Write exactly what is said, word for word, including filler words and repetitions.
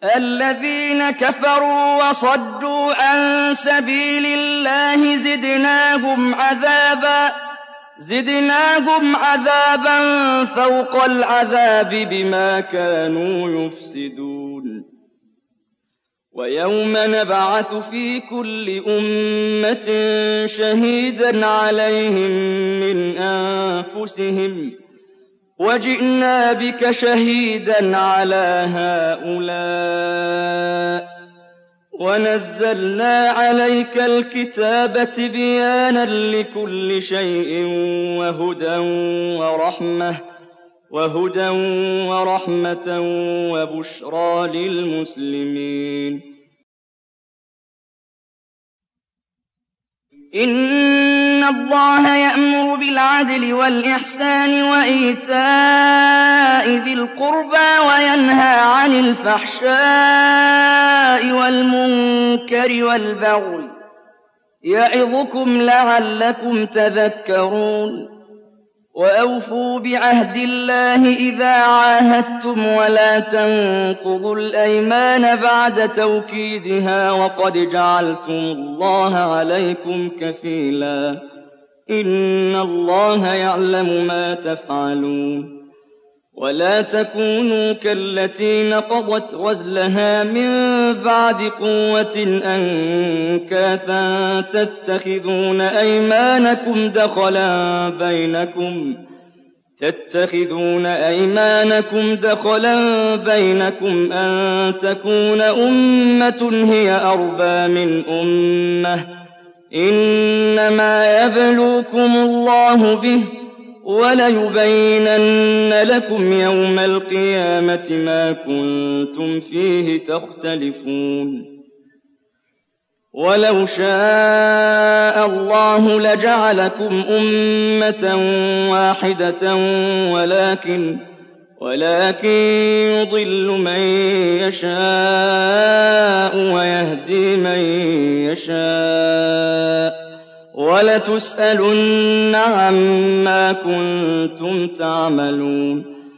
الذين كفروا وصدوا عن سبيل الله زدناهم عذابا زدناهم عذابا فوق العذاب بما كانوا يفسدون ويوم نبعث في كل أمة شهيدا عليهم من أنفسهم وجئنا بك شهيدا على هؤلاء ونزلنا عليك الكتاب تبيانا لكل شيء وهدى ورحمة وهدى ورحمة وبشرى للمسلمين. إن الله يأمر بالعدل والإحسان وإيتاء ذي القربى وينهى عن الفحشاء والمنكر والبغي يعظكم لعلكم تذكرون. وأوفوا بعهد الله إذا عاهدتم ولا تنقضوا الأيمان بعد توكيدها وقد جعلتم الله عليكم كفيلا إن الله يعلم ما تفعلون. ولا تكونوا كالتي نقضت غزلها من بعد قوة أنكاثا تتخذون أيمانكم دخلا بينكم تتخذون أيمانكم دخلا بينكم أن تكون أمة هي أربى من أمة إنما يبلوكم الله به وليبينن لكم يوم القيامة ما كنتم فيه تختلفون. ولو شاء الله لجعلكم أمة واحدة ولكن ولكن يضل من يشاء ويهدي من يشاء ولتسألن عما كنتم تعملون.